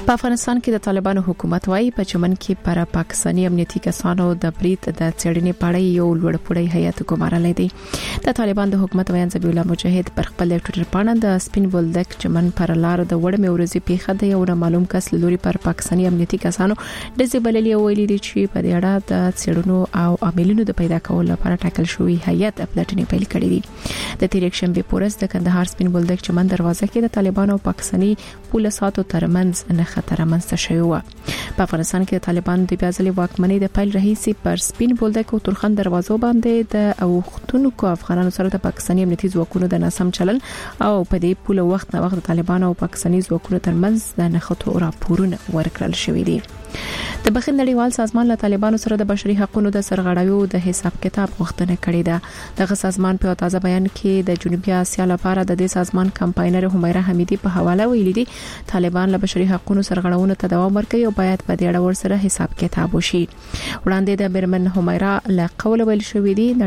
په افغانستان کې د طالبانو حکومت وايي په چمن کې پر پاکستاني امنیتي کسانو د بریټ د څېړنې پړې یو لوړپوړی هیئت ګمارلې دي. د طالبان د حکومت ویان ذبیح الله مجاهد پر خپل ټوئیټر باندې د سپین بولدک چمن پر لار د وړمې ورځې پیښه د یو معلوم کس لوري پر پاکستاني امنیتي کسانو د زبللې ویلي دي چې په دې اړه د څېړنو او عاملینو د پیدا کولو لپاره ټاکل شوی هیئت پلټنې پیل کړې دي. د تیر شنبه پورس د کندهار سپین بولدک چمن دروازه کې د طالبانو او پاکستاني پولیسو ترمنځ نه خطر منځته شوی و. په افغانستان کې د طالبانو د بیازلي واکمنۍ د پیل رئیس پر سپین بولدک او ترخان دروازو باندې د اوختونکو افغانانو سره د پاکستاني امنیتي ځواکونو د ناسم چلن او په دې پوله وخت نه وخت د طالبانو او پاکستاني ځواکونو ترمنځ د نښتو راپورونه ورکړل شوې دي. د بخښنې نړیوال سازمان له طالبانو سره د بشري حقوقو د سرغړاویو د حساب کتاب غوښتنه کړې ده. دغه سازمان په تازه بیان کې د جنوبي اسیا لپاره د دې سازمان کمپاینر همیرا حمیدي په حواله ویلي دي طالبان له بشري حقوقو سرغړاونو ته دوام ورکوي او باید په دې اړه ورسره حساب کتاب وشي. وړاندې د برمن همیرا له قول ویل شوې دي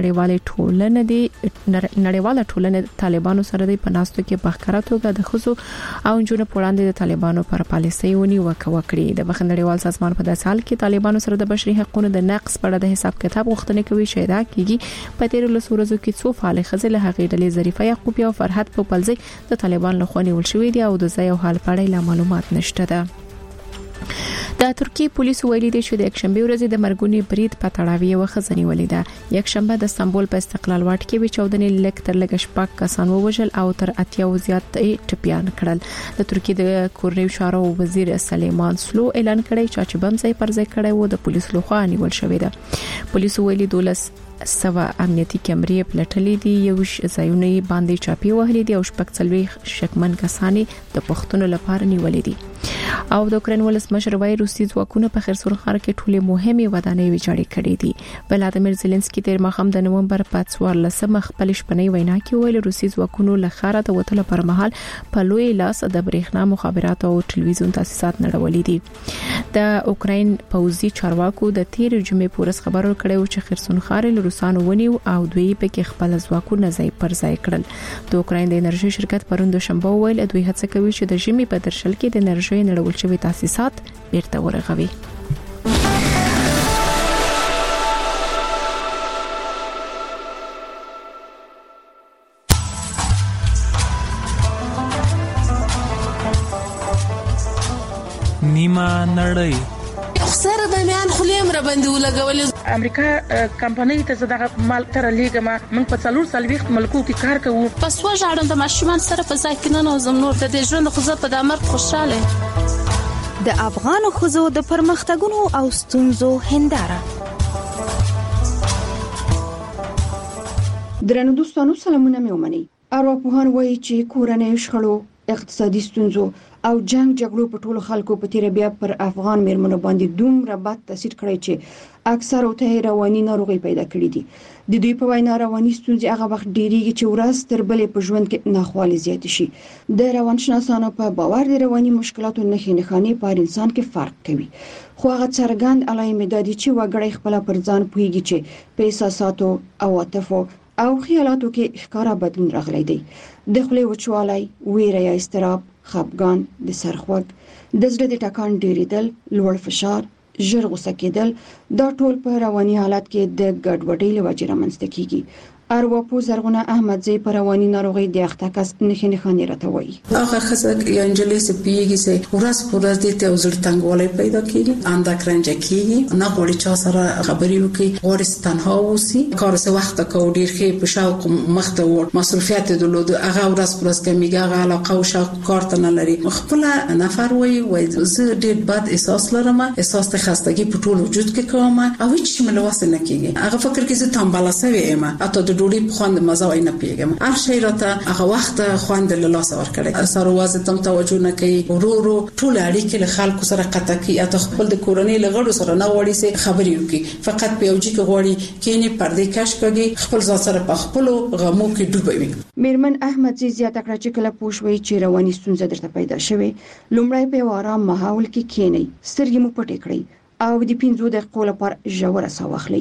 نړیواله ټولنه طالبانو سره د پناستو کې په ښکارا توګه د خصو او جنونو وړاندې د طالبانو پر پالیسۍ ونیوکه وکړي. د بخښنې نړیوال سازمان په داسې حال کې طالبانو سره د بشري حقوقو د نقض په اړه د حساب کتاب غوښتنه کوي چې دا کیږي په تیر له ورځو کې څو فعال خزل هغې ډلې ظریفه یعقوبی او فرحت په پلزي د طالبان له خوا نیول شوې دي او د ځای او حال په اړه معلومات نشته ده. د ترکیه پولیسو ویلي دي چې د یکشنبه ورځې د مرګونی برید په تړاو یو خزنی ولیده. یکشنبه د استانبول په استقلال واټ کې وی چودنې لیک تر لګ شپږ کسان ووژل او تر 80 زیات ټپيان کړل. د ترکیه د کورنیو چارو وزیر سلیمان سلو اعلان کړی چې بم ځای پر ځای کړی و د پولیسو لخوا نیول شوې ده. پولیسو ویلي 12 امنیتي کیمرې پلټلې دي، یو ځایونه باندې چاپی وهلې دي او شپږ څلوي شکمن کسان د پښتون لپاره نیولې دي. او د اوکرين ولسمشر وای روسي ځواکونه په خرسون ښار کې ټوله مهمه ودانۍ ویجاړې کړې دي. ولادیمیر زيلنسکي تیر مخام د نومبر په 14 خپل شپنۍ وینا کې ویل روسي ځواکونو له ښار ته وتل پر مهال په لوی لاس د برېښنا مخابرات او ټلویزیون تاسیسات نړولې دي. د اوکرين پوځي چارواکو د تیر جمعې پورس خبر ورکړی چې خرسون ښار له روسانو ونیو او دوی په کې خپل ځواکونه ځای پر ځای کړل. د اوکرين د انرژي شرکت پروند دوشنبه ویل دوی هڅه کوي چې د ژمي په درشل کې د انرژي نړول شوی تاسیسات بیرته ورغوي. نیمه نړۍ سره د میان خلیم را باندې ولګول. امریکا کمپنۍ ته زداغه مال تر لیګما من په 440 ملکو کې کار کوو. پس وژاړم د ماشومان سره په ځای کې نه نوزم نور د دې ژوند خو زه په دمر خوشاله. د افغان خزو د پرمختګونو او ستونزو هنداره. درنو دوستانو سلامونه مې ومني. ارواپوهان وایي چې کورنۍ شخړو، اقتصادي ستونزو او جګړو په ټولو خلکو په تیر بیا پر افغان میرمنو باندې دومره بد تاثیر کړی چې اکثر او ته رواني ناروغي پیدا کړې دي. د دوی په وینا رواني ستونزې هغه وخت ډېریږي چې ورځ تر بلې په ژوند کې ناخوالې زیات شي. د روانشناسانو په باور د رواني مشکلاتو نښې په انسان کې فرق کوي. خو هغه څرګند علایمې دي چې وګړي خپل پر ځان پوهیږي چې په احساساتو او عاطفو او خیالاتو کې ښکارا بدلون راغلی دی. د خولې وچوالی، ویره یا اضطراب، خپګان، د سرخوږ، د زړه د ټکان ډیریدل، لوړ فشار، ژر غوسه کېدل، دا ټول په رواني حالت کې د ګډوډۍ له وجې رامنځته کیږي. ارواپوه زرغونه احمدزی پر رواني ناروغي د اختکاس نښې راته وایي. هغه خزه یا انجلې سپیږي چې ورځ پر ورځ د ته وزړ تنګولې پیدا کیږي، اندک رنج کیږي، نه غوړي چا سره خبرې وکړي، غوړي تنها اوسي، کار څه وخت کو ډیر ښه په شاوق مخته ور مصرفيات درلود، هغه ورځ پر ورځ کمیږي، هغه علاقه او شاوق کار ته نه لري. خپل نفر وایي زه ډیر بد احساس لرم، احساس د خستګي په ټول وجود کې کوم او هیڅ ملوث نه کیږي. هغه فکر کې زه تنبله سوي یم، اته ډوډۍ په خوند مزه وای نه پیګم، هر شی راته هغه وخت خوند له لاس ور کړی. سره وازه تم توجه نه کوي، ورورو ټول اړیکې له خلکو سره قطع کوي، اته خپل د کورنۍ لغړو سره نه وړي سي خبرې وکي، فقط په یوجي کې غوړي کینی پردې کش کوي، خپل ځان سره په خپل غمو کې ډوبوي. میرمن احمد زیاته کړه چې کله پوښوي چې رواني ستونزه درته پیدا شوه، لومړی په آرام ماحول کې کینی، سترګې مو پټې کړئ او د 15 دقیقو لپاره ژوره ساه واخلئ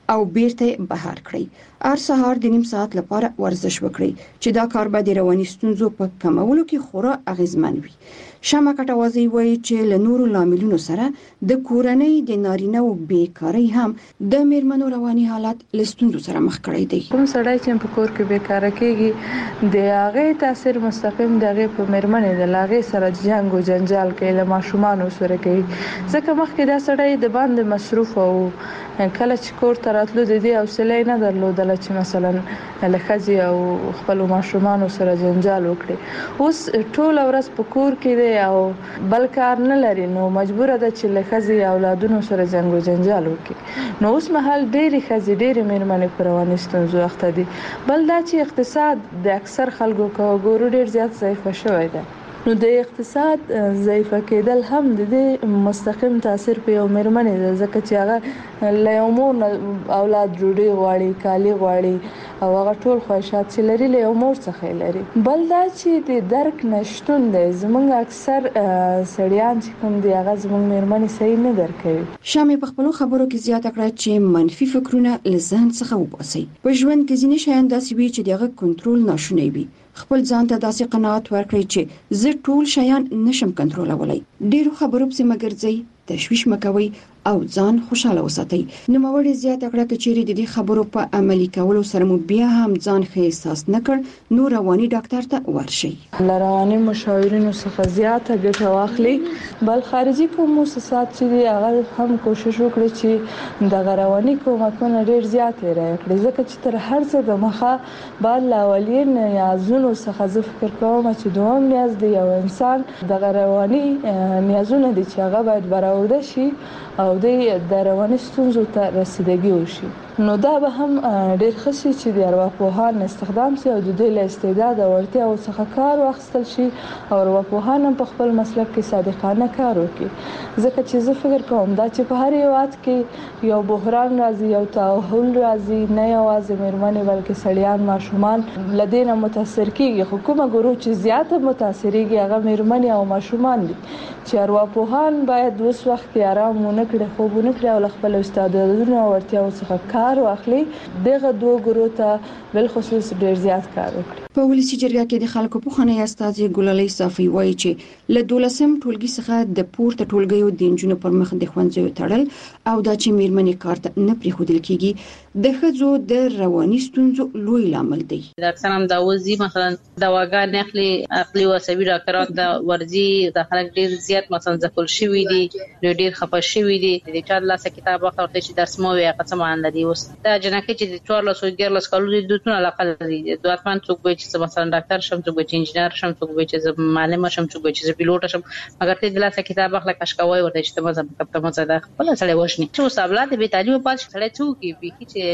او بیرته بهر کړئ. هر سهار د نیم ساعت لپاره ورزش وکړئ چې دا کار به د رواني ستونزو په کمولو کې خورا اغیزمن وي. شمع کټوازی وایي چې له نورو لاملونو سره د کورنۍ د نارینه او بیکاری هم د میرمنو رواني حالت له ستونزو سره مخ کړی دی. کوم سړی چې په کور کې بیکاره کېږي د هغه تاثیر مستقیم دغه په میرمنې د لاغې سره جنگ او جنجال کوي، له ماشومان سره کوي، ځکه مخکې دا سړی د باندې مصروف او کله چې کور ته راتلو د دې حوصله نه درلودله چې مثلا له ښځې او خپل ماشومان سره جنجال وکړي. اوس ټول ورځ په کور کې او بل کار نه لري، نو مجبور ده چې له ښځې اولادونو سره جنگ او جنجال وکړي. نو اوس مهال ډېری ښځې ډېری میرمنې په رواني ستونزو اخته دي. بل دا چې اقتصاد د اکثر خلکو ګورو ډېر زیات ضعیف شوی دی. نو د اقتصاد ضعیف کېدل هم د دې مستقیم تاثیر په یو میرمنې ده، ځکه چې هغه له یو مور اولاد ډوډۍ غواړي، کالي غواړي او هغه ټول خواهشات چې لري له یو مور څخه لري. بل دا چې د درک نشټون دی، زمونږ اکثر سړیان چې کوم دی هغه زمونږ میرمنې صحیح نه درک کوي. شمع په خپلو خبرو کې زیاته کړه چې منفي فکرونه له ذهن څخه وباسي. په ژوند کې ځینې شیان داسې وي چې دغه کنټرول ناشونی وي. خپل ځان ته داسې قناعت ورکړئ چې زه ټول شیان نشم کنټرولولای. ډیرو خبرو پسې مګرځئ، تشویش مکوئ او ځان خوشاله وساتئ. نوموړي زیاته کړه چې چیرې د دې خبرو په عملي کولو سره مو بیا هم ځان ښه احساس نکړ، نو رواني ډاکټر ته ورشئ. له رواني مشاورینو څخه زیاته ګټه واخلي. بل خارجي کوم مؤسسات چې دی هغه هم کوشش وکړي چې د رواني کومکونه ډیر زیات راکړي، ځکه چې تر هر څه د مخه بعد لاولین نیازونو څخه زه فکر کوم چې دوام نیاز دی یو انسان د رواني نیازونه دي چې هغه باید برآورده شي او د رواني ستونزو ته رسیدګي وشي. نو دا به هم ډیر ښه شي چې د ارواپوهان استخدام شي او د دوی له استعداد او وړتیاو څخه کار واخیستل شي او ارواپوهان هم په خپل مسلک کې صادقانه کار وکړي. ځکه چې زه فکر کوم دا چې په هر هیواد کې یو بحران راځي، یو تحول راځي، نه یوازې میرمنې بلکې سړیان، ماشومان له دې نه متاثر کیږي. خو کومه ګروپ چې زیاته متاثریږي هغه میرمنې او ماشومان دي، چې ارواپوهان باید اوس وخت کې آرام ونه کړي، خوب ونه کړي او له خپل استعدادونو او وړتیاو څخه کار واخلي. دغه دوه ګروپ ته بل خصوص ډیر زیات کار وکړي. په ولسی جرګه کې د خلکو په خانه استاد ګلالي صافي وایي چې له 12م ټولګي څخه د پورته ټولګیو د انجونو پر مخ د ښوونځیو تړل او دا چې میرمنې کار ته نه پریښودل کیږي د ښځو د رواني ستونزو لوی لامل دی. د اکثر هم دا وځي مثلا دواګان عقلي او عصبي ډاکټران د ورځي د خلک ډیر زیات مثلا ځکول شوی دي، ډیر خپه شوی دي. د چا لاسه کتاب ورته چې درس مو وي قسم ان لري. اوس دا جنکه چې د 14 کالو د دوتونه علاقه لري، د اتمن څوک وي چې مثلا ډاکټر شم، څوک وي چې انجنیر شم، څوک وي چې معلم شم، څوک وي چې پیلوټ شم، مګر ته د لاسه کتاب اخلا کشکوي ورته چې ته مزه ده خپل سره وښني. چې اوس اولاد به تعلیم پات سره څوک وي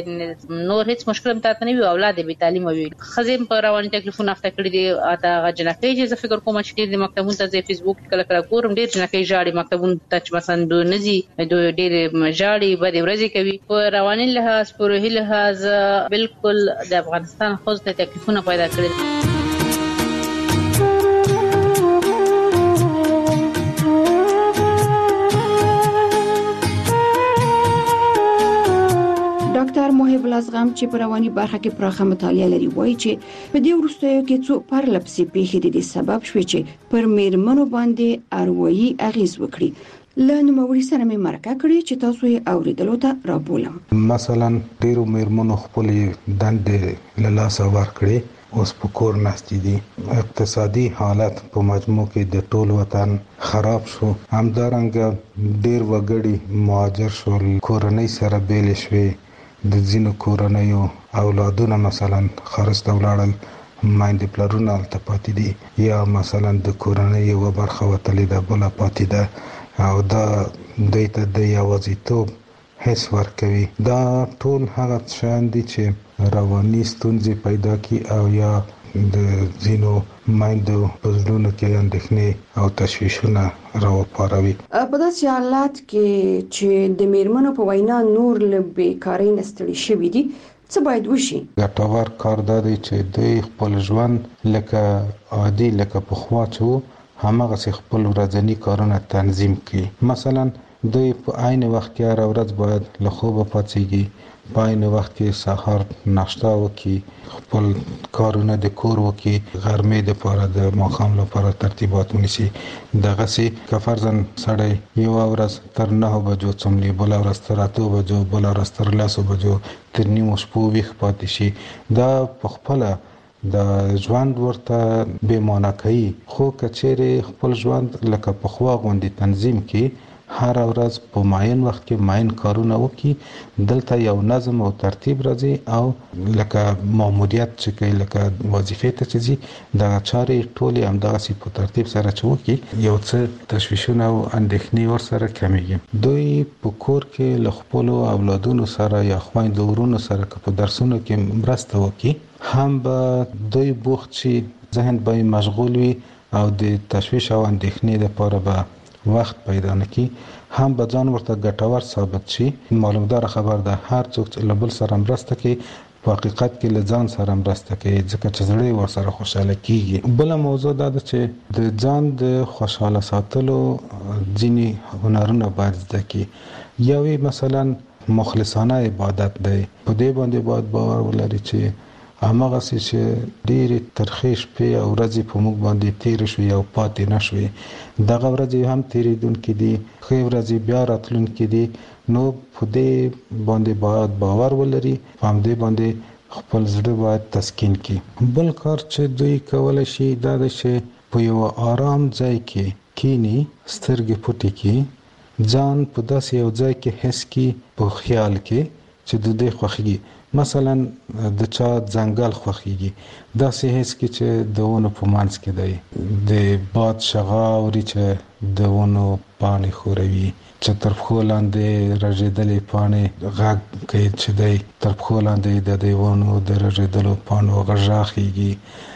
چې نور هیڅ مشکل مته نه وي، اولاد به تعلیم وي. خزم په رواني تکلیفونه اخته کړی دي. اته جنکه چې زه فکر کوم چې د مکتبونو ته فیسبوک کله کله ګورم ډیر جنکه جاړي مکتبونو ته مثلا دوه نزي دوه ډیر جاړي بده ورځي کوي. په رواني لحاظ په روحي لحاظ بالکل د افغانستان خو ته تکلیفونه پیدا کړل. ډاکټر محب الازغم چې په رواني برخه کې پراخه مطالعه لري وایي چې په دې وروستیو کې څو پرلپسې پیښې د سبب شوې چې پر میرمنو باندې اروایي اغیز وکړي. له نوموړي سره مې مرکه کړې چې تاسو یې اوریدلو ته رابولم. مثلا ډیرو میرمنو خپل دندې له لاسه ورکړې، اوس په کور ناستې دي. اقتصادي حالت په مجموع کې د ټول وطن خراب شو. همدارنګه ډیر وګړي مهاجر شول، کورنۍ سره بیل شوې. د ځینو کورنیو اولادونه مثلا خارج ته ولاړل، مایندې پلرونه هلته پاتې دي، یا مثلا د کورنۍ یوه برخه وتلې ده بله پاتې ده او دا دوی ته د یوازیتوب حس ورکوي. دا ټول هغه شیان دي چې رواني ستونزې پیدا کی او یا د ځینو مایندو په زړونو کې اندېښنې او تشویشونه راوپاروي. په داسې حالات کې چې د میرمنو په وینا نور له بیکارۍ نه ستړي شوي دي، څه باید وشي؟ ګټور کار دا دی چې دوی خپل ژوند لکه عادي لکه پخوا چې وو هماغسې خپل ورځني کارونه تنظیم کړي. مثلا دوی په عین وخت کې هره ورځ باید له خوبه پاڅېږي، پاین وخت کې سحر ناشته وکي، خپل کارونه د کور وکي، غرمې د لپاره د ماښام لپاره ترتیبات ونیسي. دغه سي که فرضاً سړی یو ورځ تر 9 بجو څملي، بل ورځ تر 8 بجو، بل ورځ تر 10 بجو، تر نیمو شپو ویښ پاتې شي، دا په خپل د ژوند ورته به معنا کوي. خو کچېره خپل ژوند لکه په خوا غوندي تنظیم کې هر ورځ په معین وخت کې معین کارونه وکي، دلته یو نظم او ترتیب راځي او لکه ماموریت چې کوي، لکه وظیفه ته چې د چارې ټولې هم دغه سي په ترتیب سره چوکي، یو څه تشویشونه او اندېښنې ور سره کمیږي. دوی په کور کې له خپل اولادونو سره یا خويندو ورونو سره په درسونو کې مرسته وکي، هم به دوی بوخت شي، ذهن به مشغول وي او د تشویش او اندېښنې لپاره به وخت پیدا نکي، هم به ځان ورته ګټور ثابت شي. معلومدار خبر ده هر څوک چې لبل سره مرسته کوي په حقیقت کې له ځان سره مرسته کوي، ځکه چې زړه ور سره خوشاله کیږي. بل موضوع دا ده چې د ځان د خوشاله ساتلو ځینی هنرونه باید زده کی. یوې مثلا مخلصانه عبادت دی، په دې باندې باید باور ولري چې همغه چې ډېری ترخیش په ورځې په موږ باندې تیر شو او پاتې نشوي، دغه ورځې هم تیریدونکې دي، خو ورځې بیا راتلونکې دي. نو په دې باندې باید باور ولري، هم دې باندې خپل زړه باید تسکین کړي. بل کار چې دوی کولای شي دا ده چې په یو آرام ځای کې کینی، سترګې پټې کړي، ځان په داسې یو ځای کې حس کړي په خیال کې چې د دې خوښي. مثلا د چا ځنګل خوخيږي، دا سه هیڅ کې چې دونه په مانس کې دی، د باد شغاوري چې دونه پانی خوروي، چې تر خلاندې رژیدلې پانی غږ کوي چې دی تر خلاندې د دیوانو د رژیدلو پانو غږاخيږي،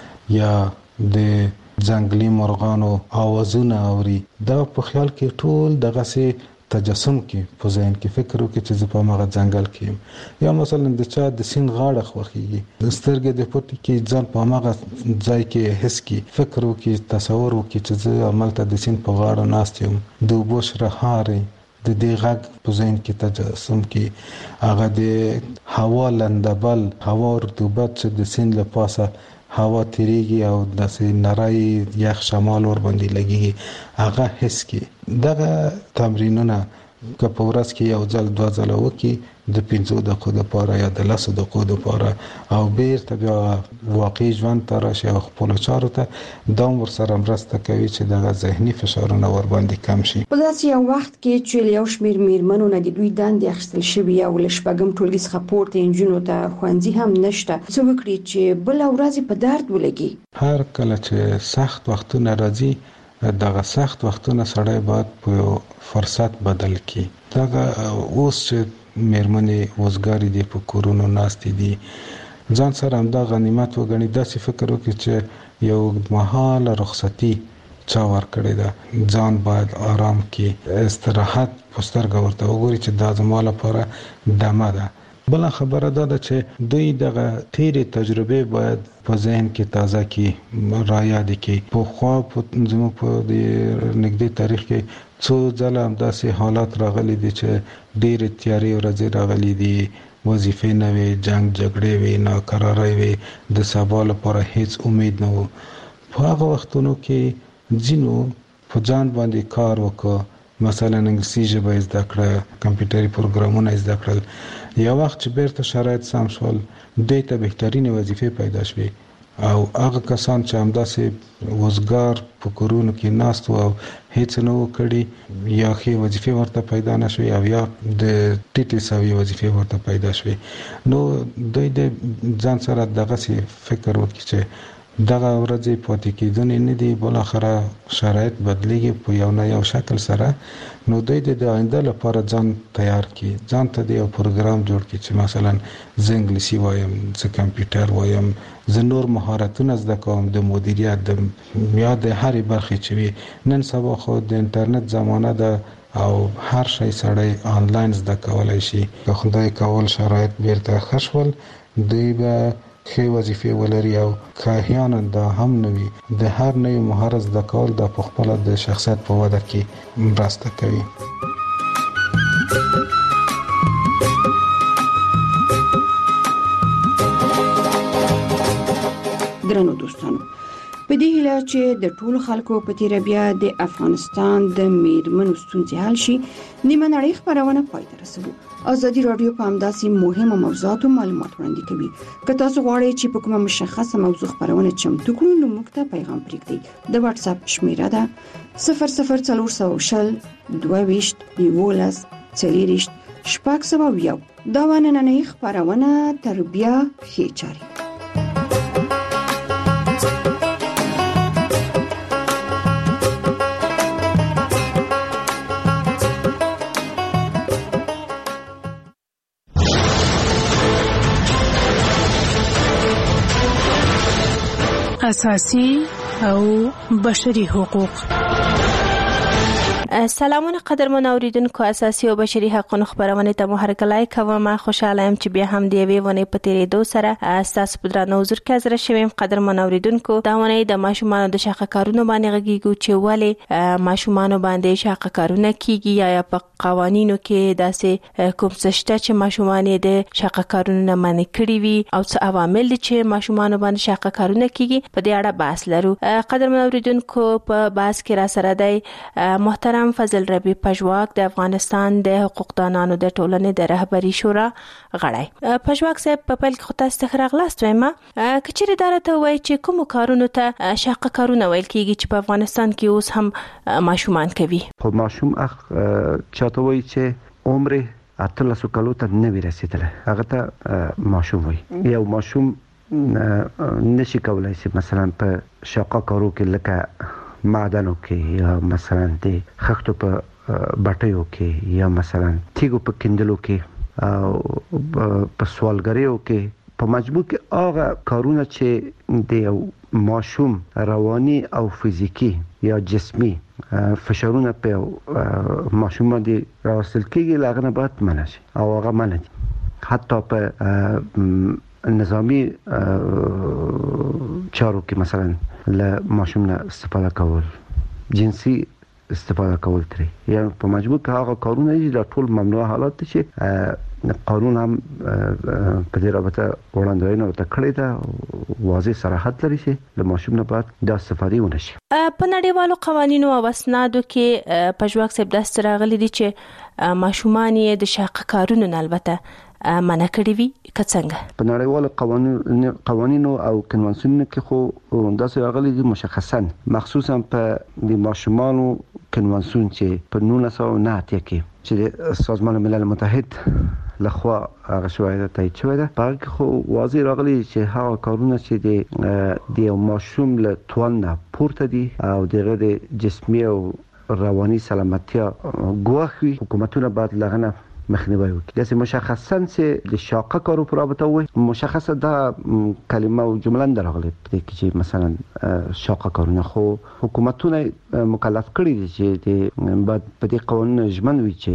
یا د ځنګلي مرغانو اوازونه اوري. دا په خیال کې ټول دغه سه تجسم کې په ذهن کې فکر وکړي چې په ماغه ځنګل کې، یا مثلا د چا د سین غاړه خوخيږي، د سترګې د پټ کې ځان په ماغه ځای کې حس کې فکر وکړي، تصور وکړي چې زه عملته د سین په غاړه ناست یم، د وبشره هاري د دې غږ په ذهن کې تجسم کې، هغه د هوا لندبل، هوا رطوبت چې د سین له پاسه هوا تیریږي او داسې نری یخ شمال ور باندې لګي، هغه حس کې. دغه تمرینونه که په ورځ کې یو ځل دوه ځله وکي، د 15 دقیقو لپاره یا د 10 دقیقو لپاره، او بیرته بیا واقعي ژوند ته راشي او خپل چارو ته دوام ورسره مرسته کوي چې دغه ذهني فشارونه ور باندې کم شي. په داسې یو وخت کې چې یو شمېر میرمنو نه د دوی دندې اخیستل شوی او لشپږم ټولګي څخه پورته انجونو ته خوندې هم نشته، څه وکړي چې بل ورځ په درد ولګي؟ هر کله چې سخت وختونه راځي، دغه سخت وختونه سړی باید په فرصت بدل کړي. دغه اوس چې میرمنې وزګاری دي، په کورونو ناستې دي، ځان سره هم دا غنیمت وګڼي، داسې فکر وکړي چې یو مهاله رخصتي چا ورکړې ده، ځان باید آرام کړي، استراحت پسترګ ورته وګوري چې دا زما لپاره دمه ده. بل خبره ده چې دوی دغه تیرې تجربه باید په ذهن کې تازه کی، را یاد کی. په خوا په زموږ په نږدې تاریخ کې څو ځله هم داسې حالات راغلي دي چې ډېر تیاری ورځې راغلي دي، وظیفې نه وي، جنگ جګړې وي، ناکرارۍ وي، د سبا لپاره هیڅ امید نه و. په هغه وختونو کې ځینو په ځان باندې کار وکړ، مثلا انګلیسي ژبه زده کړه، کمپیوټري پروګرامونه زده کړل. یو وخت چې بیرته شرایط سم شول، دوی ته بهترینه وظیفې پیدا شوې، او هغه کسان چې همداسې وزګار په کورونو کې ناست او هیڅ نه وکړي، یا ښه وظیفې ورته پیدا نشوي او یا د ټیټې سوي وظیفې ورته پیدا شوي، نو دوی د ځان سره دغه فکر وکړي چې دغه ورځې پاتې کېدونې نه دي، بل اخره شرایط بدلیږي په یو نه یو شکل سره. نو دوی د آینده لپاره ځان تیار کړي، ځان ته د یو پروګرام جوړ کړي چې مثلا زه انګلیسي وایم، زه کمپیوټر وایم، زه نور مهارتونه زده کوم، د مدیریت د یا د هرې برخې چې وي. نن سبا خو د انټرنیټ زمانه ده او هر شی سړی آنلاین زده کولای شي. که خدای کول شرایط بیرته ښه شول، دوی به ښه وظیفې ولري، او که احیانا دا هم نه وي، د هر نوي مهارت زده کول د خپله د شخصیت په وده کې مرسته کوي. درنو دوستانو په دې هیله چې د ټولو خلکو په تیر بیا د افغانستان د میرمنو ستونزې حل شي نیمه نړۍ خبرونه پای ته رسوي. ازادي رادیو په همداسې مهمه موضوعاتو معلومات وړاندې کوي. که تاسو غواړئ چې په کومه مشخصه موضوع خبرونه چمتو کړو نو موږ ته پیغام پرېږدئ. د واتس اپ شمیره ده 00420 22 11 40 شپږ. دا نننۍ خبرونه تر بیا ښې چاري. اساسي او بشري حقوق. سلامونه قدرمن اوریدونکو، اساسي او بشري حقوقو خبرونه ته مو هرکلای کوم. خوشاله یم چې بیا هم دی وی ونه پتیری دو سره اساس پدرانو حضور کې حاضر شوم. قدرمن اوریدونکو، دا ونه د ماشومان د شاقه کارونو باندې غږیږي چې ولی ماشومان باندې شاقه کارونه کیږي یا په قوانینو کې داسې کوم څه شته چې ماشومان د شاقه کارونو منع کړی وي او څه عوامل چې ماشومان باندې شاقه کارونه کیږي په دې اړه بحث لرو. قدرمن اوریدونکو، په بحث کې را سره دی محترم فضل ربی پژواک د افغانستان د حقوقدانانو د ټولنې د رهبری شورا غړی. پژواک صاحب، په پیل کې خو تاسو ته راغلاست وایم کچېره دارته وای چې کوم کارونو ته شاقه کارونه ویل کیږي چې په افغانستان کې اوس هم ماشومان کوي. خو ماشوم چاته وای چې عمر 13 کالو ته نه رسیدله هغه ته ماشوم وای. یو ماشوم نشي کولای چې مثلا په شاقه کارو کې لکه معدنو کې یا مثلا د خښتو په بټیو کې یا مثلا تیګو په کندلو کې او په سوالګریو کې په مجبور کې هغه کارونه چې د ماشوم رواني او فزیکی یا جسمي فشارونه په ماشوم باندې راوستل کېږي لاغنه باید منع شي او هغه منع دي. حتی په نظامی چارو کې مثلا له ماشوم نه استفاده کول، جنسي استفاده کول ترې یا په مجبور کې هغه کارونه دي د ټول ممنوع حالات دي چې قانون هم په دې رابطه وړاندوینه وکړي دا واضح صراحت لري چې د ماشوم نه بعد د استفادې ونشي. په نړیوالو قوانینو او اسنادو کې پژواک صاحب داس راغلي دي چې ماشومان یې د شاقه کارونو نه البته منع کړی وي که څنګه. په نړیوالو قوانینو او کنوانسیونونو کې خو داسې راغلي دي مشخصا مخصوصا په د ماشومانو کنوانسیون چې په 1990 کې چې سازمان ملل متحد لخوا هغه شوایده تایید شوی ده. په هغه خو واضح راغلی چې هغه کارونه چې د ماشوم له توان نه پورته دي او د جسمي او رواني سلامتیا ګواښي، حکومتونه باید لغنه مخنیوي وکړي. داسې مشخصا چې د شاقه کارو پر رابطه وي مشخصه دا کلمه او جمله راغلي چې مثلا شاقه کارونه خو حکومتونه مکلف کړي دي چې باید په دې قوانینو ژمن وي چې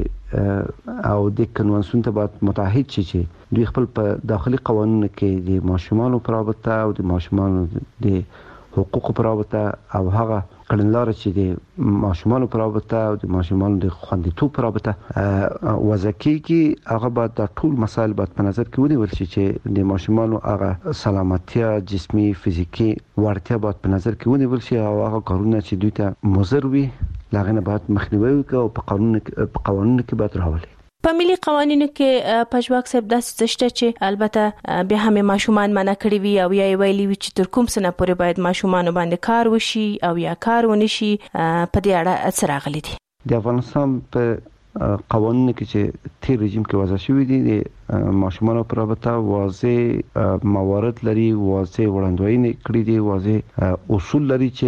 او د کنوانسیون ته باید متحد شي چې دوی خپل په داخلي قوانینو کې د ماشومانو پر رابطه او د ماشومانو د حقوقو پر رابطه او هغه کړنلاره چې د ماشومانو پر رابطه او د ماشومانو د خوندیتوب پر رابطه وضع کیږي هغه باید د ټول مسایل باید په نظر کې ونیول شي چې د ماشومانو هغه سلامتیا جسمي فزیکی وړتیا باید په نظر کې ونیول شي او هغه کارونه چې دوی ته مضر وي لاغنه باید مخنیوي وکړي او په قانونو کې باید راولي. په ملي قوانینو کې پژواک صاحب داسې څه چې البته به هم ماشومان منع کړی وي او یا ویلي وي چې تر کوم سنه پورې باید ماشومان باندې کار وشي او یا کار ونشي. په دې اړه څه راغلي دي؟ د افغانستان په قوانینو کې چې تیر رژیم کې وضع شوی دي د ماشومان پر رابطه واضح موارد لري، واضح وړاندوینې کړې دي، واضح اصول لري چې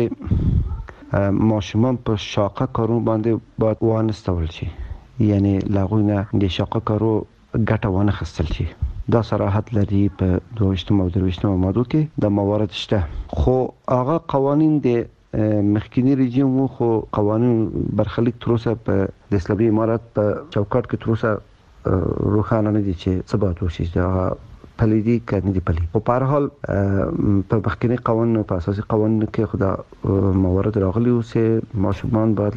ماشومان په شاقه کارونو باندې باید وانستول شي، یعنی لاغوینه د شاقه کارو ګټه ونه خستل شي. دا صراحت لري په 22 او 23 ماده کې د موارد شته. خو هغه قوانین د مخکینی رژیم خو قوانین برخلیک تر اوسه په د اسلامي امارات په چوکاټ کې تر اوسه روښانه نه دي چې څه باید وشي. دا پلیدي کنه دي پلی. په هر حال په مخکینی قوانینو په اساسي قوانینو کې خدا موارد راغلي او چې ماشومان باید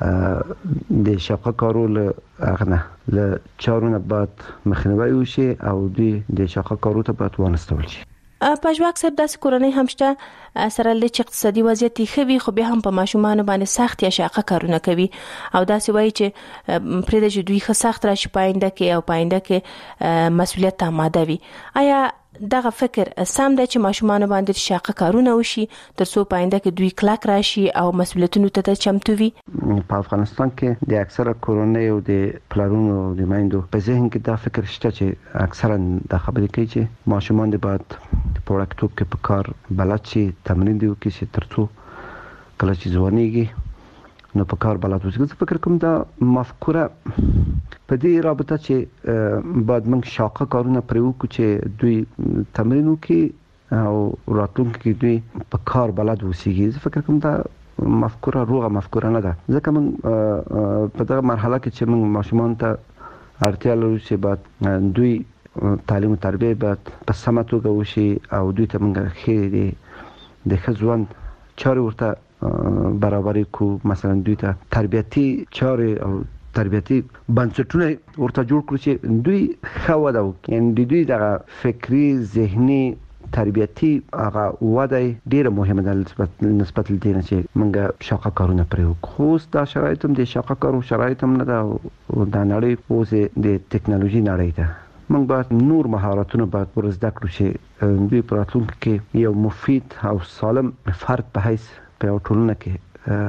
د شاقه کارو له اغنه له چارونه باید مخنیوي وشي او د شاقه کارو ته باید وانستول شي. پژواک صاحب داسې کورنۍ هم شته سره لږ اقتصادي وضعیت ښه وي خو بیا هم په ماشومانو باندې سخت یا شاقه کارونه کوي او داسې وایي چې پرېږده چې دوی ښه سخت راشي پاینده کې او پاینده کې مسؤلیت ته آماده وي. آیا دغه فکر سم دی چې ماشومان باندې شاقه کارونه وشي ترڅو پاینده کې دوی کلک راشي او مسؤلیتونو ته چمتو وي؟ په افغانستان کې د اکثره کورنۍ او د پلارونو او د میندو په ذهن کې دا فکر شته چې اکثرا د خبرې کوي چې ماشومان د بعد په وړکتوب کې په کار بلد شي، تمرین دی وکړي چې ترڅو کله چې ځوانيږي نو په کار بلد وي. زه فکر کوم دا مفکوره په دې رابطه چې بعد موږ شاقه کارونه پرې وکړو چې دوی تمرین وکړي او راتلونکي کې دوی په کار بلد وسیږي. زه فکر کوم دا مفکوره روغه مفکوره نه ده، ځکه موږ په دغه مرحله کې چې موږ ماشومان ته اړتیا لرو چې بعد دوی تعلیم او تربیه بعد په سمه توګه وشي او دوی ته موږ ښه د ښه ژوند چارې ورته برابرې کو، مثلا دوی ته تربیتي چارې او تربیتي بنسټونه ورته جوړ کړو چې دوی ښه وده وکړي. یعنې دوی دغه فکری ذهني تربیتي هغه وده ډیره مهمه ده نسبت لدې نه چې موږ شاقه کارونه پرې وکړو. خو اوس دا شرایط هم د شاقه کارو شرایط هم نه ده او دا نړۍ اوس د ټکنالوژي نړۍ ده. موږ باید نور مهارتونه باید ور زده کړو چې دوی په راتلونکي کې یو مفید او سالم فرد په حیث په یو ټولنه کې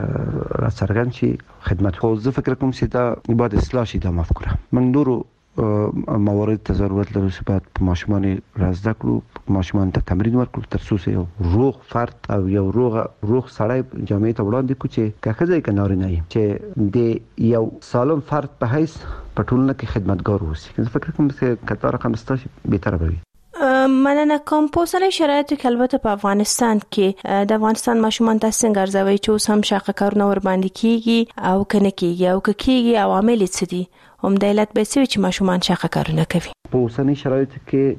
راڅرګند شي خدمت. خو زه فکر کوم چې دا باید اصلاح شي دا مفکوره. موږ نورو موارد ته ضرورت لرو چې باید په ماشومان را زده کړو، ماشومان ته تمرین ورکړو ترڅو یو روغ فرد او یو روغ سړی جامعې ته وړاندې کړو چې که ښځه یې که نارینه یې چې د یو سالم فرد په حیث په ټولنه کې خدمتګار واوسي. زه فکر کوم چې که دا رقم ستا شي بهتره به وي. مننه کوم. په اوسنۍ شرایطو کې البته په افغانستان کې د افغانستان ماشومان تاسو څنګه ارزوي چې اوس هم شاقه کارونه ور باندې کیږي او کنه کیږي او کیږي عوامل څه دي؟ هم د علت به څه چې ماشومان شاقه کارونه کوي؟ په اوسنۍ شرایطو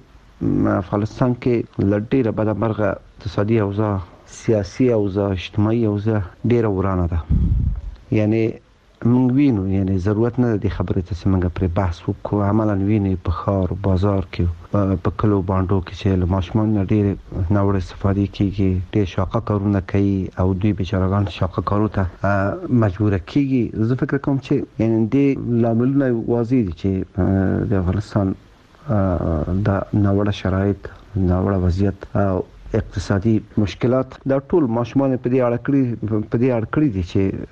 کې افغانستان کې لړډیره بدمرغه اقتصادي اوضاع، سیاسي اوضاع، اجتماعي اوضاع ډیره ورانه ده. یعنی موږ وینو، یعنی ضرورت نه دی خبرې ته چې موږ پر بحث وکړو. عملاً ویني په ښار بازار کې په کلو باندو کې چې له ماشومان ډېر ناوړه استفادې کیږي، ډېر شاقه کارونه کوي او دوی بیچارهګان شاقه کارو ته مجبور کیږي. زه فکر کوم چې یعنی دې لاملونه واضح دي چې د افغانستان د ناوړه شرایط، ناوړه وضعیت او اقتصادي مشکلات دا ټول ماشومان په دې اړه کړی دي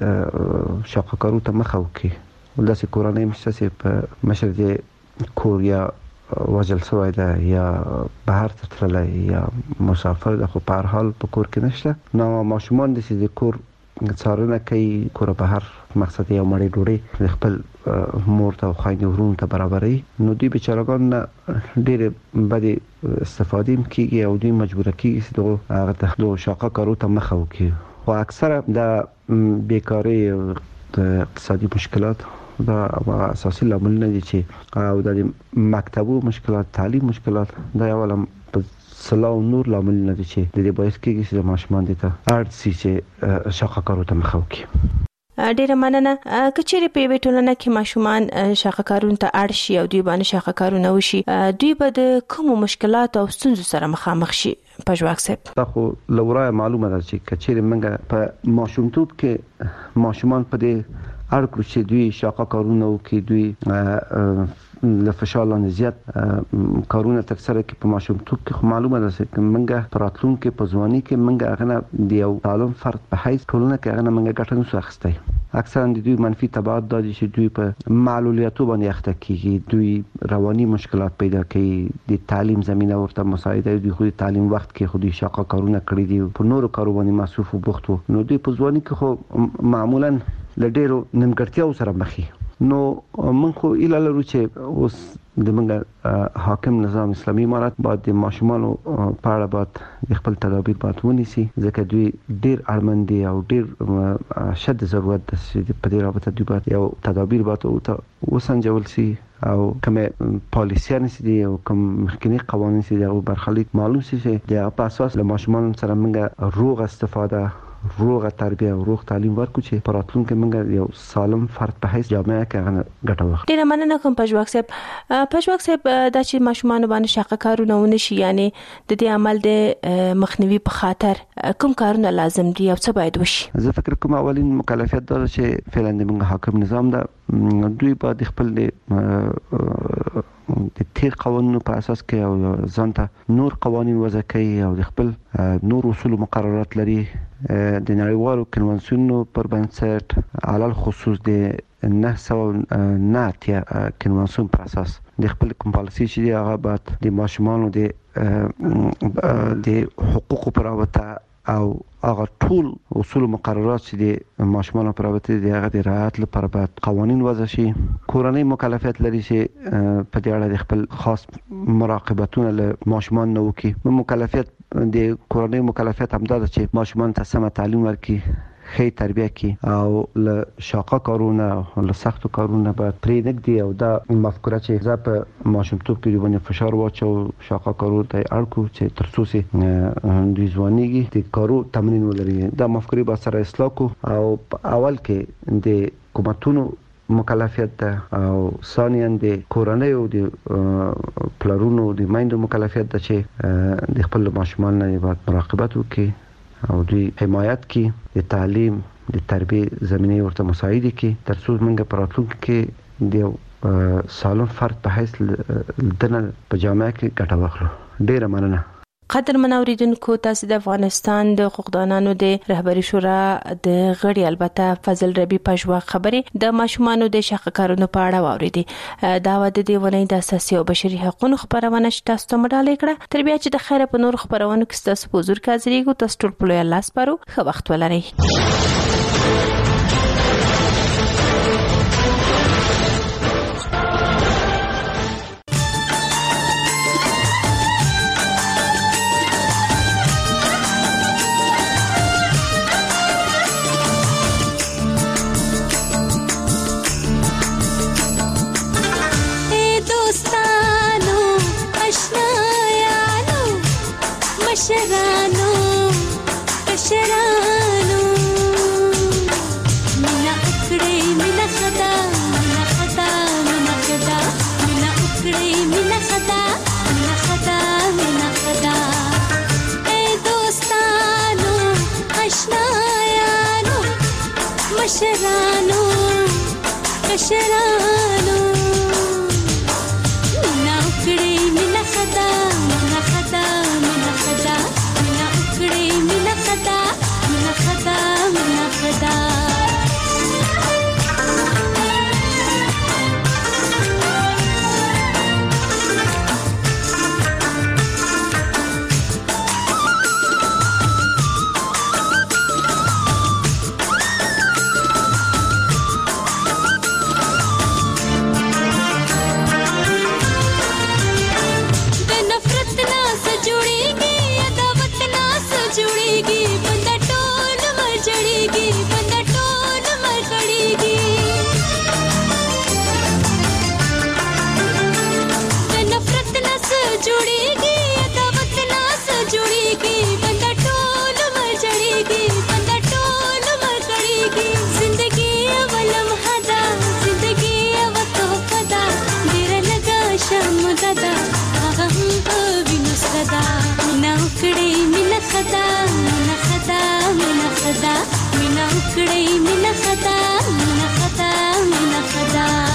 چې شاقه کارو ته مخه وکړي. داسې کورنۍ مشته چې په مشر د کور یا وژل شوی ده یا بهر ته تللی یا مسافر ده، خو په هر حال په کور کې نشته. نو ماشومان د چې د کور څارنه کوي، کور بهر مقصد یو مړی ډوډۍ د خپل مور ته او خویندې ورونو ته برابروي، نو دوی بیچارهګان ډېرې بدې استفادې کیږي او دوی مجبور کیږي چې هغه ته شاقه کارو ته مخه وکړي. خو اکثره د بیکاري او د اقتصادي مشکلات دا اساسي لاملونه دي چې او د مکتبو مشکلات، تعلیم مشکلات دا یو لم سلاو نور لاملونه دي چې د دې باعث کېږي چې ماشومان دي ته اړ شي چې شاقه کارو ته مخه وکړي. ډیره مننه. کچېرې په یوه ټولنه کې ماشومان شاقه کارونو ته اړ شي او دوی باندې شاقه کارونه وشي، دوی به د کومو مشکلاتو او ستونزو سره مخامخ شي؟ پژواک صاحب، دا خو لورای معلومه ده چې کچېرې موږ په ماشومتوب کې ماشومان په دې اړ کړو چې دوی شاقه کارونه وکړي، دوی له فشار لاندې زیات کارونه ترسره کوي په ماشومتوب کې. خو معلومه ده چې موږ په راتلونکي په ځواني کې موږ هغه نه د یو سالم فرد په حیث ټولنه کې هغه نه موږ ګټه نشو اخیستی. اکثرا د دوی منفي تبعات دا دي چې دوی په معلولیاتو باندې اخته کیږي، دوی رواني مشکلات پیدا کوي، د تعلیم زمينه ورته مساعده دوی خو د تعلیم وخت کې خو دوی شاقه کارونه کړی دي، په نورو کارو باندې مصروف او بوخت وو، نو دوی په ځواني کې خو معمولا له ډېرو نیمګړتیاو سره مخ شي. نو موږ خو ایله لرو چې اوس د موږ حاکم نظام اسلامي امارت باید د ماشومانو په اړه باید د خپل تدابیر باید ونیسي، ځکه دوی ډېر اړمن دي او ډېر شد ضرورت ده چې په دې رابطه دوی باید یو تدابیر باید وسنجول شي او کومه پالیسیانې چې دي او کوم مخکنی قوانین چې دي هغه برخلیک معلوم شي چې د په اساس له ماشومانو سره موږ روغ استفاده روغه تربیه او روغ تعلیم ورکړو چې په راتلونکي موږ یو سالم فرد په حیث جامعه کې ګټه واخلو. ډیره مننه کوم پژواک صاحب دا چې ماشومان باندې شاقه کارونه ونشي، یعنی د دې عمل د مخنیوي په خاطر کوم کارونه لازم دي او څه باید وشي؟ زه فکر کوم اولین مکلفیت دا چې فعلا د موږ حاکم نظام دا دوی باید خپل د تیر قوانینو په اساس کې او ځانته نور قوانین وضع کوي او د خپل نور اصول مقررات لري د نړیوالو کنوانسیونونو پر بنسټ علل خصوص د 909 کنوانسیون پر اساس د خپل کوم پالیسي چې هغه بعد د ماشومانو د حقوقو پر رابطه او هغه ټول اصول مقررات چې د ماشومانو پر رابطه د هغه د رعایت لپاره باید قوانین وضع شي. کورنۍ مکلفیت لري چې په دې اړه د خپل خاص مراقبتونه له ماشومان نه وکړي. مکلفیت د کورنۍ مکلفیت هم دا ده چې ماشومان ته سم تعلیم ورکړي، خې تربیه کی او له شاقه کارونه له سختو کارونه به پرې نګدي او دا مفکوره چې زه په ماشومتوب کې باندې فشار واچو شاقه کارو ته اړکو چې ترڅو سي د ځوانيږي د کارو تمرین ولري. دا مفکورې به سره اصلاح کو او اول کې د حکومتونو مکلفیت ده او ثانیاً د کورنۍ او د پلرونو د مایندو مکلفیت ده چې د خپل ماشومان نه باید مراقبت وکړي او دوی حمایت کی د تعلیم د تربیه زمینه ورته مساعده کی ترڅو موږ په راتلونکي کې د سالم فرد په حیث دنه په جامعه کې ګټه واخلو. ډیره مننه. قدرمن اوریدونکو، تاسو د افغانستان د حقوقدانانو د رهبری شورا د غړي البته فضل ربی پژواک خبرې د ماشومانو د شاقه کارونو په اړه واوریدي. دا د دې ونې د اساسي او بشري حقوقو خبرونه چې تاسو ته مډاله کړه. تر بیا چې د خیره په نور خبرونو کې تاسو په حضور کې حاضرېږو. تاسو ټول په الله سپارو. ښه وخت ولرئ. مینا کړې مینا خدا